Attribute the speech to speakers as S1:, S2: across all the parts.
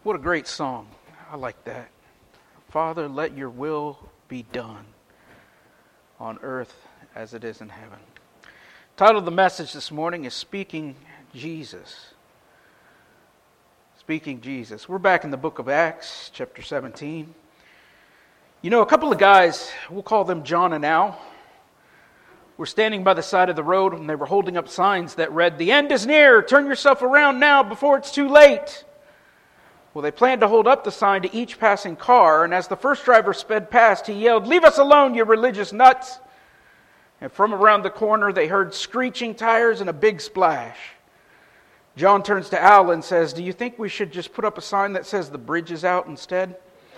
S1: What a great song. I like that. Father, let your will be done on earth as it is in heaven. The title of the message this morning is Speaking Jesus. Speaking Jesus. We're back in the book of Acts, chapter 17. You know, a couple of guys, we'll call them John and Al, were standing by the side of the road and they were holding up signs that read, "The end is near, turn yourself around now before it's too late." Well, they planned to hold up the sign to each passing car, and as the first driver sped past, he yelled, "Leave us alone, you religious nuts!" And from around the corner, they heard screeching tires and a big splash. John turns to Al and says, "Do you think we should just put up a sign that says the bridge is out instead?"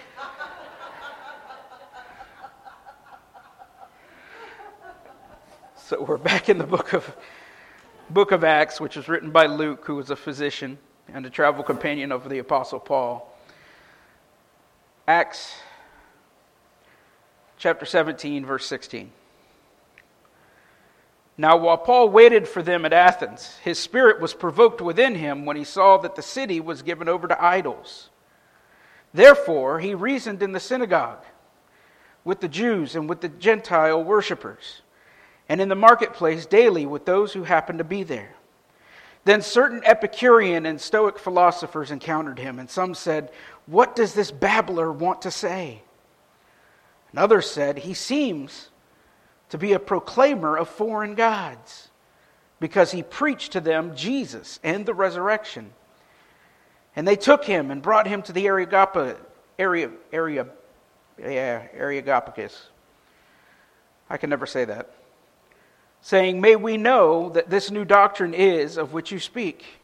S1: So we're back in the book of Acts, which was written by Luke, who was a physician and a travel companion of the Apostle Paul. Acts chapter 17, verse 16. Now while Paul waited for them at Athens, his spirit was provoked within him when he saw that the city was given over to idols. Therefore he reasoned in the synagogue with the Jews and with the Gentile worshippers, and in the marketplace daily with those who happened to be there. Then certain Epicurean and Stoic philosophers encountered him, and some said, "What does this babbler want to say?" And others said, "He seems to be a proclaimer of foreign gods, because he preached to them Jesus and the resurrection." And they took him and brought him to the Areopagus. I can never say that. Saying, "May we know that this new doctrine is of which you speak?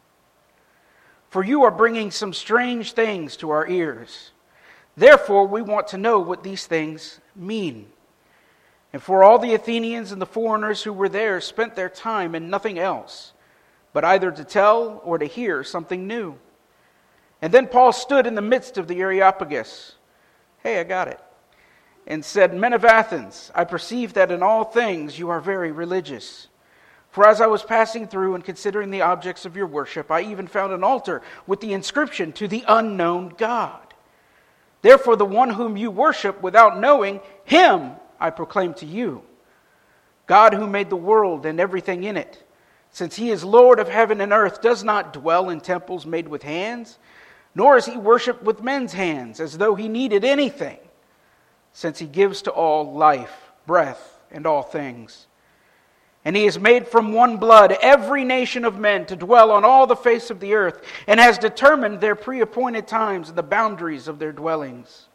S1: For you are bringing some strange things to our ears. Therefore we want to know what these things mean." And for all the Athenians and the foreigners who were there spent their time in nothing else, but either to tell or to hear something new. And then Paul stood in the midst of the Areopagus. Hey, I got it. And said, "Men of Athens, I perceive that in all things you are very religious. For as I was passing through and considering the objects of your worship, I even found an altar with the inscription, 'To the unknown God.' Therefore the one whom you worship without knowing, him I proclaim to you. God who made the world and everything in it, since he is Lord of heaven and earth, does not dwell in temples made with hands, nor is he worshipped with men's hands as though he needed anything, since he gives to all life, breath, and all things. And he has made from one blood every nation of men to dwell on all the face of the earth, and has determined their pre-appointed times and the boundaries of their dwellings,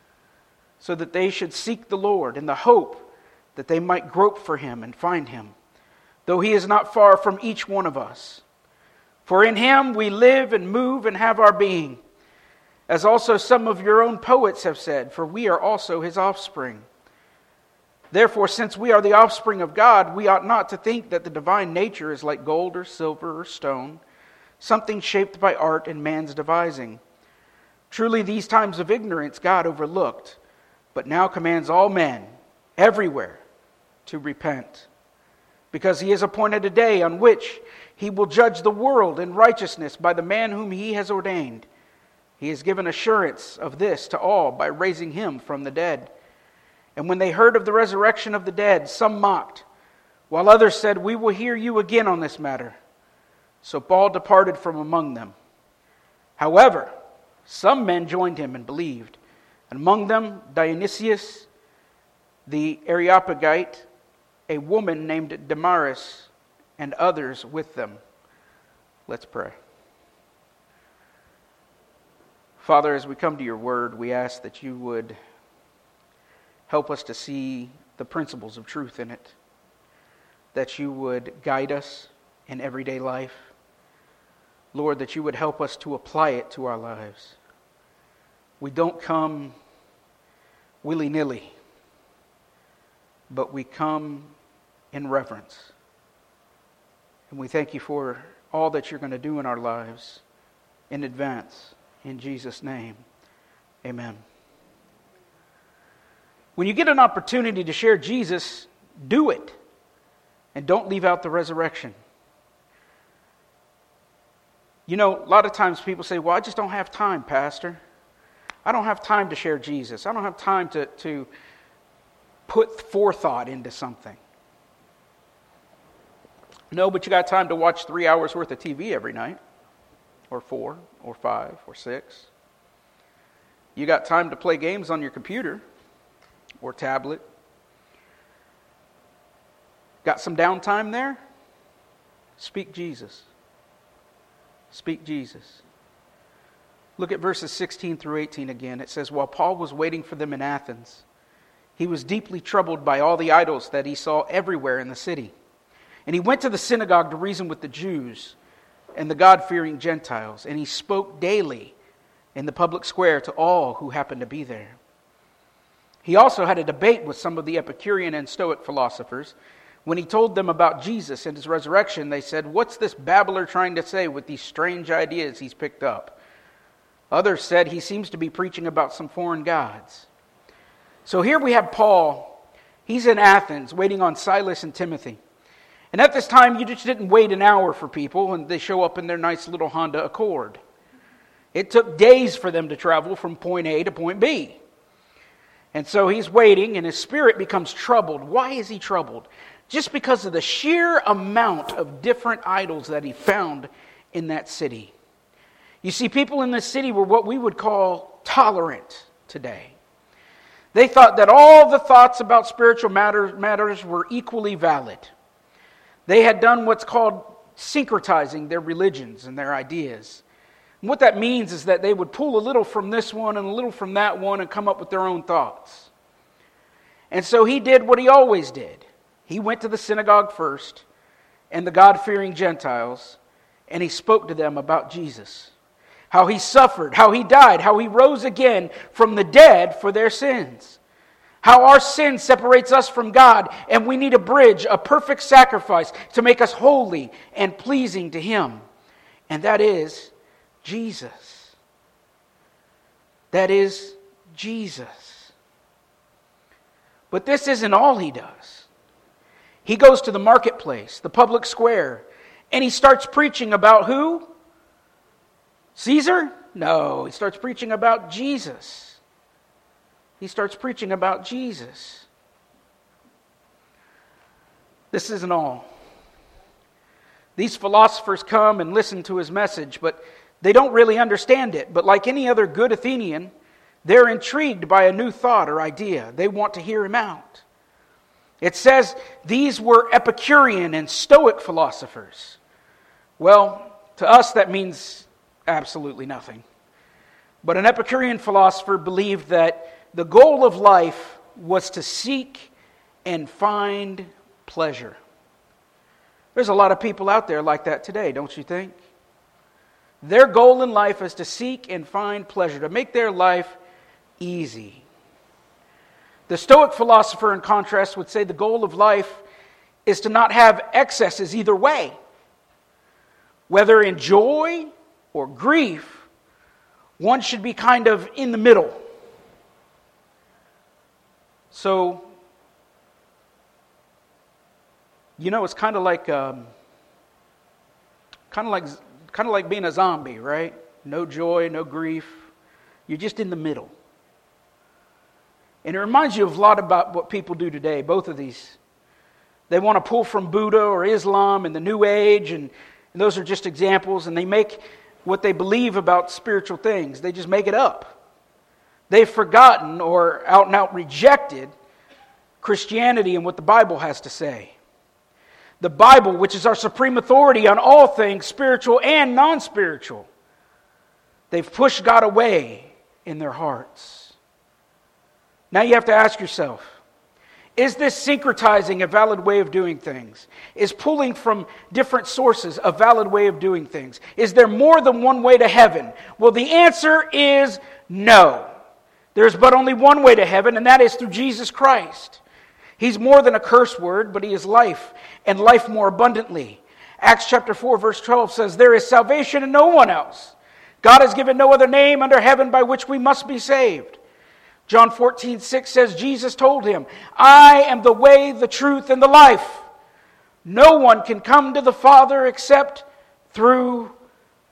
S1: so that they should seek the Lord in the hope that they might grope for him and find him, though he is not far from each one of us. For in him we live and move and have our being, as also some of your own poets have said, for we are also his offspring. Therefore, since we are the offspring of God, we ought not to think that the divine nature is like gold or silver or stone, something shaped by art and man's devising. Truly, these times of ignorance God overlooked, but now commands all men, everywhere, to repent. Because he has appointed a day on which he will judge the world in righteousness by the man whom he has ordained. He has given assurance of this to all by raising him from the dead. And when they heard of the resurrection of the dead, some mocked, while others said, "We will hear you again on this matter." So Paul departed from among them. However, some men joined him and believed, and among them Dionysius the Areopagite, a woman named Damaris, and others with them. Let's pray. Father, as we come to your word, we ask that you would help us to see the principles of truth in it, that you would guide us in everyday life. Lord, that you would help us to apply it to our lives. We don't come willy-nilly, but we come in reverence. And we thank you for all that you're going to do in our lives in advance. In Jesus' name, amen. When you get an opportunity to share Jesus, do it. And don't leave out the resurrection. You know, a lot of times people say, well, I just don't have time, Pastor. I don't have time to share Jesus. I don't have time to put forethought into something. No, but you got time to watch 3 hours worth of TV every night, or 4, or 5, or 6. You got time to play games on your computer or tablet. Got some downtime there? Speak Jesus. Speak Jesus. Look at verses 16 through 18 again. It says, while Paul was waiting for them in Athens, he was deeply troubled by all the idols that he saw everywhere in the city. And he went to the synagogue to reason with the Jews and the God-fearing Gentiles. And he spoke daily in the public square to all who happened to be there. He also had a debate with some of the Epicurean and Stoic philosophers. When he told them about Jesus and his resurrection, they said, what's this babbler trying to say with these strange ideas he's picked up? Others said he seems to be preaching about some foreign gods. So here we have Paul. He's in Athens waiting on Silas and Timothy. And at this time, you just didn't wait an hour for people and they show up in their nice little Honda Accord. It took days for them to travel from point A to point B. And so he's waiting and his spirit becomes troubled. Why is he troubled? Just because of the sheer amount of different idols that he found in that city. You see, people in this city were what we would call tolerant today. They thought that all the thoughts about spiritual matters were equally valid. They had done what's called syncretizing their religions and their ideas. And what that means is that they would pull a little from this one and a little from that one and come up with their own thoughts. And so he did what he always did. He went to the synagogue first and the God-fearing Gentiles, and he spoke to them about Jesus. How he suffered, how he died, how he rose again from the dead for their sins. How our sin separates us from God, and we need a bridge, a perfect sacrifice to make us holy and pleasing to Him. And that is Jesus. That is Jesus. But this isn't all he does. He goes to the marketplace, the public square, and he starts preaching about who? Caesar? No, he starts preaching about Jesus. He starts preaching about Jesus. This isn't all. These philosophers come and listen to his message, but they don't really understand it. But like any other good Athenian, they're intrigued by a new thought or idea. They want to hear him out. It says these were Epicurean and Stoic philosophers. Well, to us that means absolutely nothing. But an Epicurean philosopher believed that the goal of life was to seek and find pleasure. There's a lot of people out there like that today, don't you think? Their goal in life is to seek and find pleasure, to make their life easy. The Stoic philosopher, in contrast, would say the goal of life is to not have excesses either way. Whether in joy or grief, one should be kind of in the middle. So, you know, it's kind of like being a zombie, right? No joy, no grief. You're just in the middle. And it reminds you a lot about what people do today, both of these. They want to pull from Buddha or Islam and the New Age, and those are just examples, and they make what they believe about spiritual things. They just make it up. They've forgotten or out and out rejected Christianity and what the Bible has to say. The Bible, which is our supreme authority on all things spiritual and non-spiritual. They've pushed God away in their hearts. Now you have to ask yourself, is this syncretizing a valid way of doing things? Is pulling from different sources a valid way of doing things? Is there more than one way to heaven? Well, the answer is no. There's but only one way to heaven, and that is through Jesus Christ. He's more than a curse word, but He is life, and life more abundantly. Acts chapter 4, verse 12 says, there is salvation in no one else. God has given no other name under heaven by which we must be saved. John 14:6 says, Jesus told him, I am the way, the truth, and the life. No one can come to the Father except through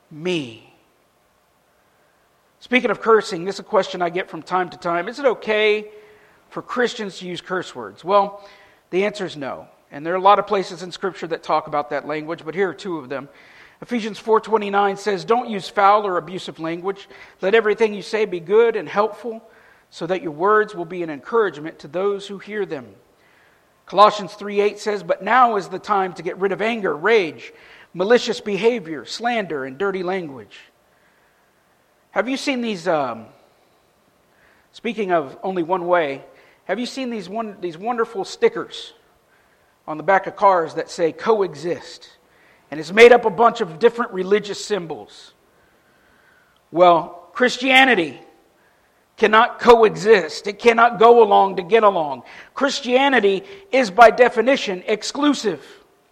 S1: me. Speaking of cursing, this is a question I get from time to time. Is it okay for Christians to use curse words? Well, the answer is no. And there are a lot of places in Scripture that talk about that language, but here are two of them. Ephesians 4:29 says, "Don't use foul or abusive language. Let everything you say be good and helpful, so that your words will be an encouragement to those who hear them." Colossians 3:8 says, "But now is the time to get rid of anger, rage, malicious behavior, slander, and dirty language." Have you seen these, speaking of only one way, have you seen these wonderful stickers on the back of cars that say coexist? And it's made up a bunch of different religious symbols. Well, Christianity cannot coexist. It cannot go along to get along. Christianity is by definition exclusive.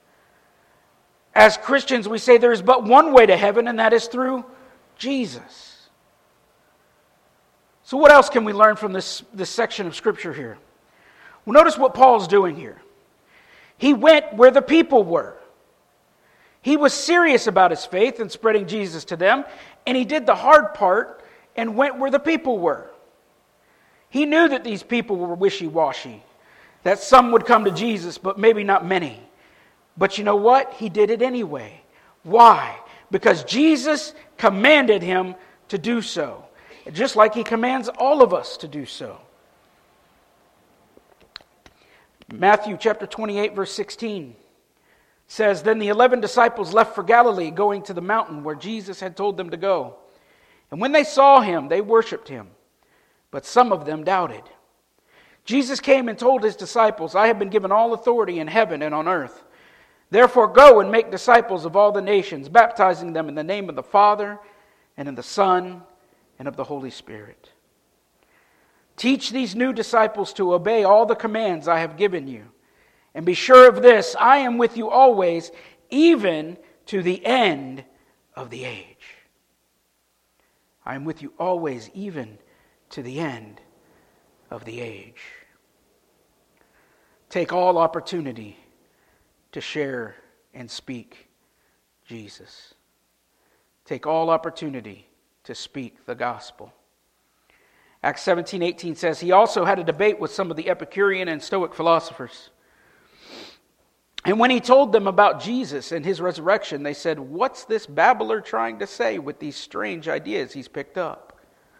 S1: As Christians, we say there is but one way to heaven, and that is through Jesus. So what else can we learn from this section of Scripture here? Well, notice what Paul's doing here. He went where the people were. He was serious about his faith and spreading Jesus to them, and he did the hard part and went where the people were. He knew that these people were wishy-washy, that some would come to Jesus, but maybe not many. But you know what? He did it anyway. Why? Because Jesus commanded him to do so, just like he commands all of us to do so. Matthew chapter 28, verse 16 says, "Then the 11 disciples left for Galilee, going to the mountain where Jesus had told them to go. And when they saw him, they worshipped him, but some of them doubted. Jesus came and told his disciples, 'I have been given all authority in heaven and on earth. Therefore go and make disciples of all the nations, baptizing them in the name of the Father and in the Son and of the Holy Spirit. Teach these new disciples to obey all the commands I have given you. And be sure of this, I am with you always, even to the end of the age.'" I am with you always, even to the end of the age. Take all opportunity to share and speak Jesus. Take all opportunity to speak the gospel. Acts 17:18 says, "He also had a debate with some of the Epicurean and Stoic philosophers. And when he told them about Jesus and his resurrection, they said, 'What's this babbler trying to say with these strange ideas he's picked up?'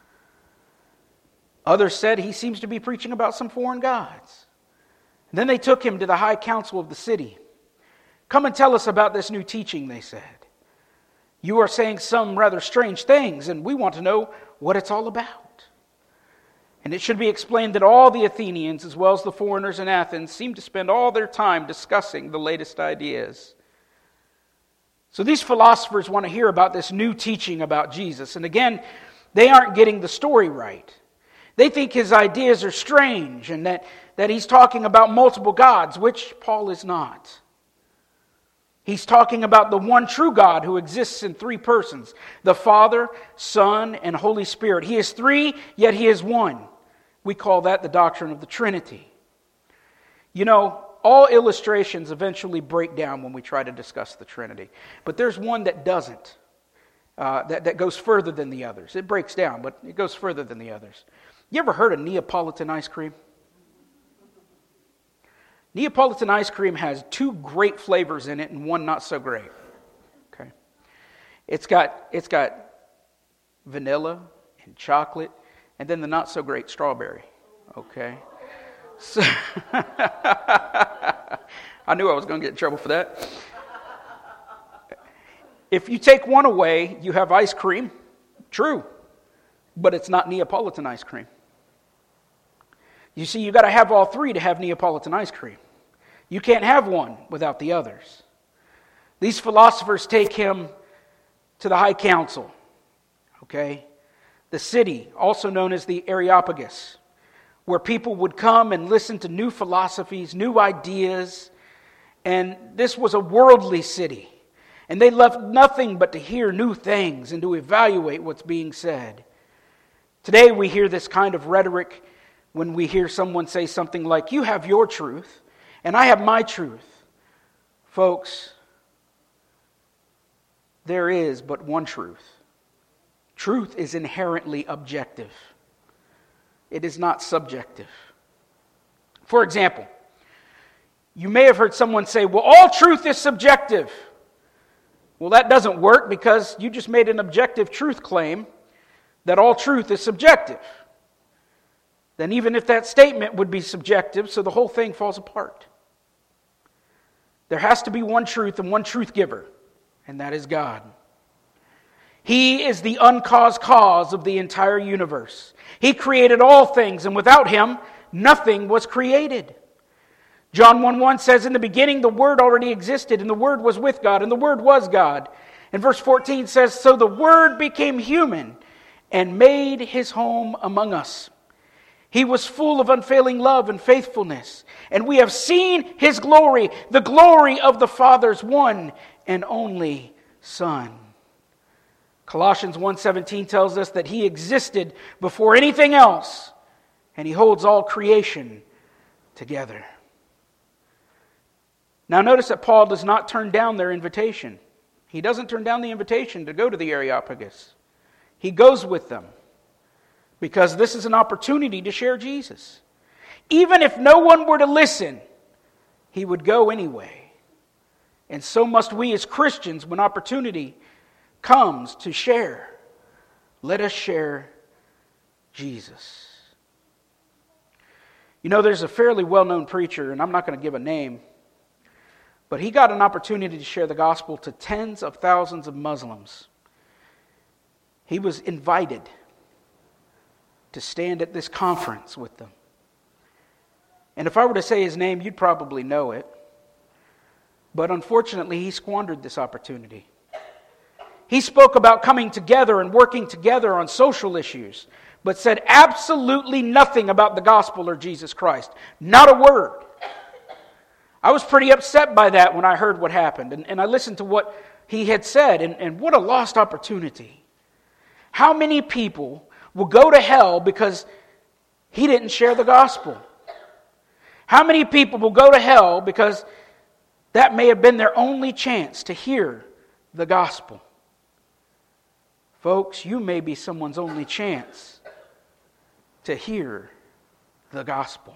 S1: Others said, 'He seems to be preaching about some foreign gods.' And then they took him to the high council of the city. 'Come and tell us about this new teaching,' they said. 'You are saying some rather strange things, and we want to know what it's all about.' And it should be explained that all the Athenians, as well as the foreigners in Athens, seem to spend all their time discussing the latest ideas." So these philosophers want to hear about this new teaching about Jesus. And again, they aren't getting the story right. They think his ideas are strange and that he's talking about multiple gods, which Paul is not. He's talking about the one true God who exists in three persons, the Father, Son, and Holy Spirit. He is three, yet he is one. We call that the doctrine of the Trinity. You know, all illustrations eventually break down when we try to discuss the Trinity. But there's one that doesn't, that goes further than the others. It breaks down, but it goes further than the others. You ever heard of Neapolitan ice cream? Neapolitan ice cream has two great flavors in it and one not so great. Okay, it's got vanilla and chocolate, and then the not so great strawberry. Okay, so I knew I was going to get in trouble for that. If you take one away, you have ice cream. True, but it's not Neapolitan ice cream. You see, you've got to have all three to have Neapolitan ice cream. You can't have one without the others. These philosophers take him to the high council, okay? The city, also known as the Areopagus, where people would come and listen to new philosophies, new ideas, and this was a worldly city. And they left nothing but to hear new things and to evaluate what's being said. Today we hear this kind of rhetoric when we hear someone say something like, "You have your truth, and I have my truth." Folks, there is but one truth. Truth is inherently objective. It is not subjective. For example, you may have heard someone say, well, all truth is subjective. Well, that doesn't work because you just made an objective truth claim that all truth is subjective. Then even if that statement would be subjective, so the whole thing falls apart. There has to be one truth and one truth giver, and that is God. He is the uncaused cause of the entire universe. He created all things, and without Him, nothing was created. John 1:1 says, in the beginning the Word already existed, and the Word was with God, and the Word was God. And verse 14 says, so the Word became human and made His home among us. He was full of unfailing love and faithfulness, and we have seen His glory, the glory of the Father's one and only Son. Colossians 1:17 tells us that He existed before anything else, and He holds all creation together. Now notice that Paul does not turn down their invitation. He doesn't turn down the invitation to go to the Areopagus. He goes with them because this is an opportunity to share Jesus. Even if no one were to listen, he would go anyway. And so must we as Christians when opportunity comes to share. Let us share Jesus. You know, there's a fairly well-known preacher, and I'm not going to give a name, but he got an opportunity to share the gospel to tens of thousands of Muslims. He was invited to stand at this conference with them. And if I were to say his name, you'd probably know it. But unfortunately, he squandered this opportunity. He spoke about coming together and working together on social issues, but said absolutely nothing about the gospel or Jesus Christ. Not a word. I was pretty upset by that when I heard what happened, and I listened to what he had said, and what a lost opportunity. How many people will go to hell because he didn't share the gospel? How many people will go to hell because that may have been their only chance to hear the gospel? Folks, you may be someone's only chance to hear the gospel.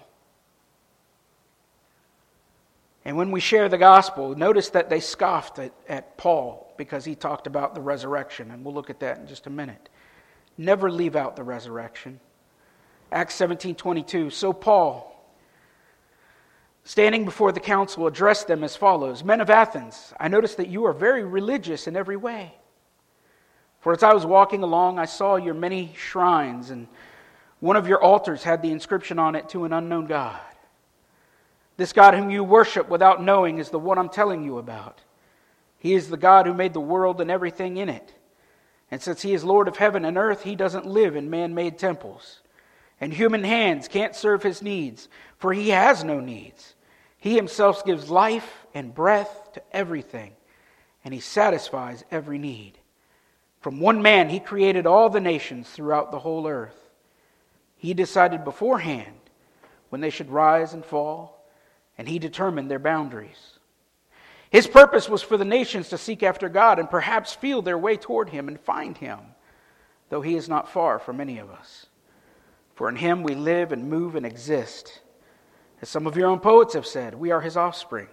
S1: And when we share the gospel, notice that they scoffed at Paul because he talked about the resurrection, and we'll look at that in just a minute. Never leave out the resurrection. Acts 17:22. So Paul, standing before the council, addressed them as follows. Men of Athens, I notice that you are very religious in every way. For as I was walking along, I saw your many shrines, and one of your altars had the inscription on it, to an unknown God. This God whom you worship without knowing is the one I'm telling you about. He is the God who made the world and everything in it. And since He is Lord of heaven and earth, He doesn't live in man-made temples. And human hands can't serve His needs, for He has no needs. He Himself gives life and breath to everything, and He satisfies every need. From one man He created all the nations throughout the whole earth. He decided beforehand when they should rise and fall, and He determined their boundaries. His purpose was for the nations to seek after God and perhaps feel their way toward Him and find Him, though He is not far from any of us. For in Him we live and move and exist. As some of your own poets have said, we are His offspring.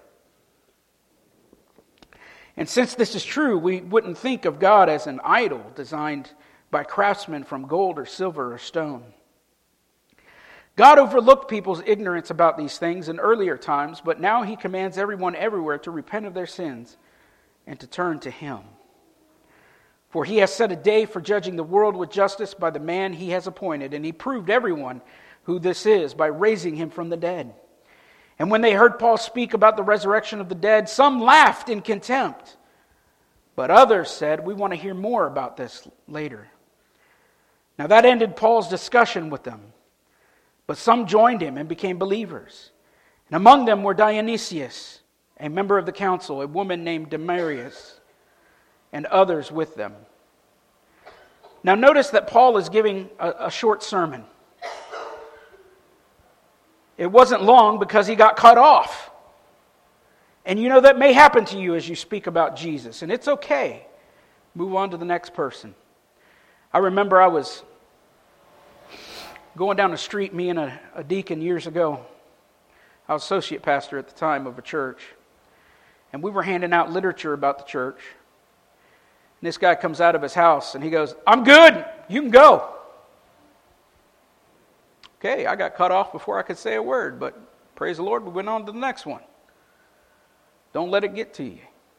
S1: And since this is true, we wouldn't think of God as an idol designed by craftsmen from gold or silver or stone. God overlooked people's ignorance about these things in earlier times, but now He commands everyone everywhere to repent of their sins and to turn to Him. For He has set a day for judging the world with justice by the man He has appointed, and He proved everyone who this is by raising Him from the dead. And when they heard Paul speak about the resurrection of the dead, some laughed in contempt, but others said, we want to hear more about this later. Now that ended Paul's discussion with them. But some joined him and became believers. And among them were Dionysius, a member of the council, a woman named Damaris, and others with them. Now notice that Paul is giving a short sermon. It wasn't long because he got cut off. And you know that may happen to you as you speak about Jesus, and it's okay. Move on to the next person. I remember I was going down the street, me and a deacon years ago. I was associate pastor at the time of a church. And we were handing out literature about the church. And this guy comes out of his house and he goes, "I'm good, you can go." Okay, I got cut off before I could say a word, but praise the Lord, we went on to the next one. Don't let it get to you.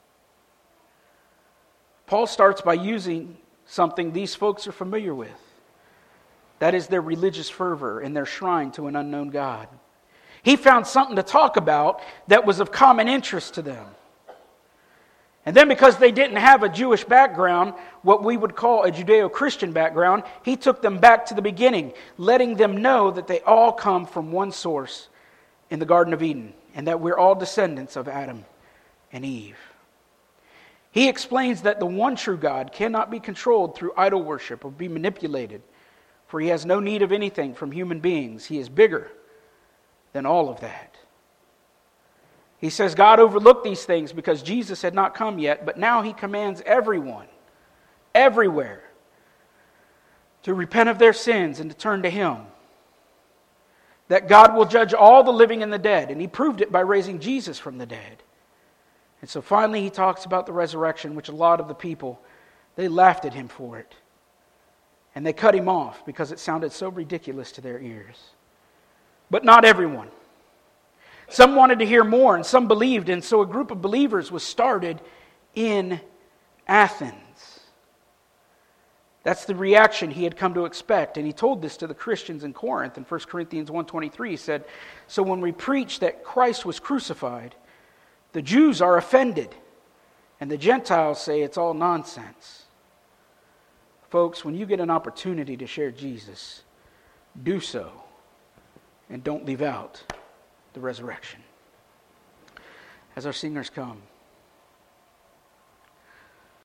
S1: Paul starts by using something these folks are familiar with. That is their religious fervor and their shrine to an unknown God. He found something to talk about that was of common interest to them. And then because they didn't have a Jewish background, what we would call a Judeo-Christian background, he took them back to the beginning, letting them know that they all come from one source in the Garden of Eden, and that we're all descendants of Adam and Eve. He explains that the one true God cannot be controlled through idol worship or be manipulated, for he has no need of anything from human beings. He is bigger than all of that. He says God overlooked these things because Jesus had not come yet, but now he commands everyone, everywhere, to repent of their sins and to turn to him. That God will judge all the living and the dead, and he proved it by raising Jesus from the dead. And so finally he talks about the resurrection, which a lot of the people, they laughed at him for it. And they cut him off because it sounded so ridiculous to their ears. But not everyone. Some wanted to hear more, and some believed, and so a group of believers was started in Athens. That's the reaction he had come to expect, and he told this to the Christians in Corinth. In 1 Corinthians 1:23, he said, "So when we preach that Christ was crucified, the Jews are offended, and the Gentiles say it's all nonsense." Folks, when you get an opportunity to share Jesus, do so, and don't leave out the resurrection. As our singers come,